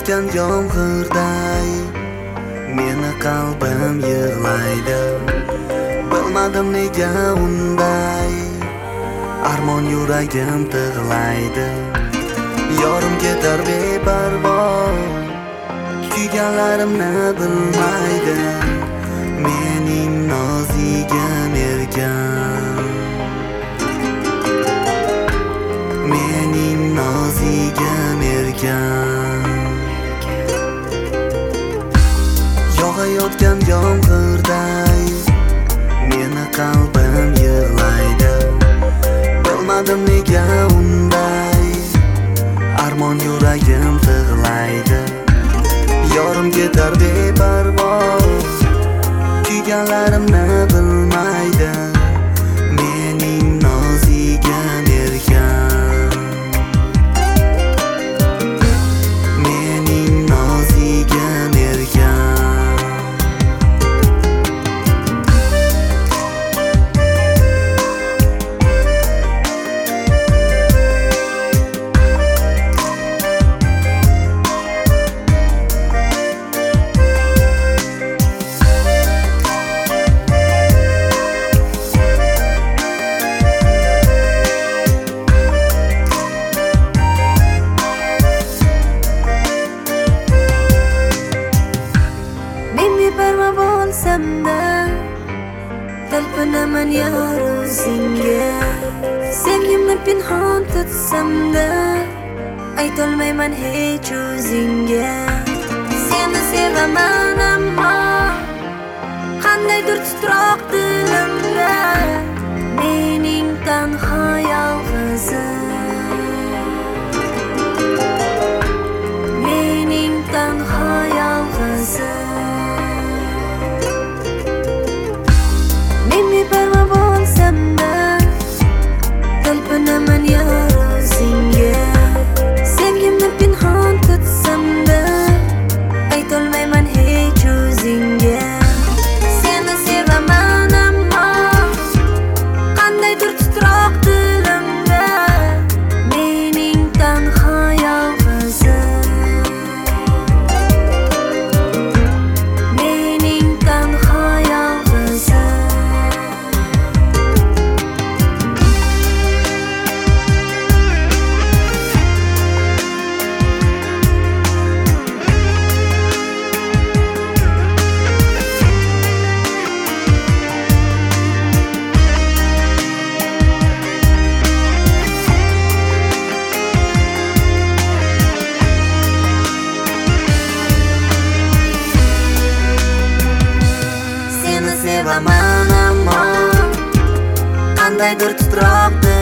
Yog'ayotgan yomg'irday meni qalbim yig'laydi. Bilmadim nega unday armon yuragim tig'laydi. Yorim ketar beparvo, kuyganlarimni bilmaydi. Mening nozigim erkan, mening nozigim erkan. Yog'ayotgan yomg'irday meni qalbim yig'laydi. Bilmadim nega unday armon yuragim tig'laydi. Yorim ketar beparvo, kuyganlarimni bilmaydi. Mening nozigim erkan, mening nozigim erkan. Talpinaman yor o'zingga, sevgimni pinhon tutsamda aytolmayman hech o'zingga. Seni sevaman ammo qandaydir titroq dilimda mening tanho yolg'izim, mening tanho yolg'izim. Beparvo bo'lsam-da talpinaman yor o'zingga, sevgimni pinhon tutsam-da aytolmayman hech o'zingga. Seni sevaman ammo qandaydir titroq dilimda mening tanho yolg'izim, mening tanho yolg'izim. Sevaman ammo qandaydir titroq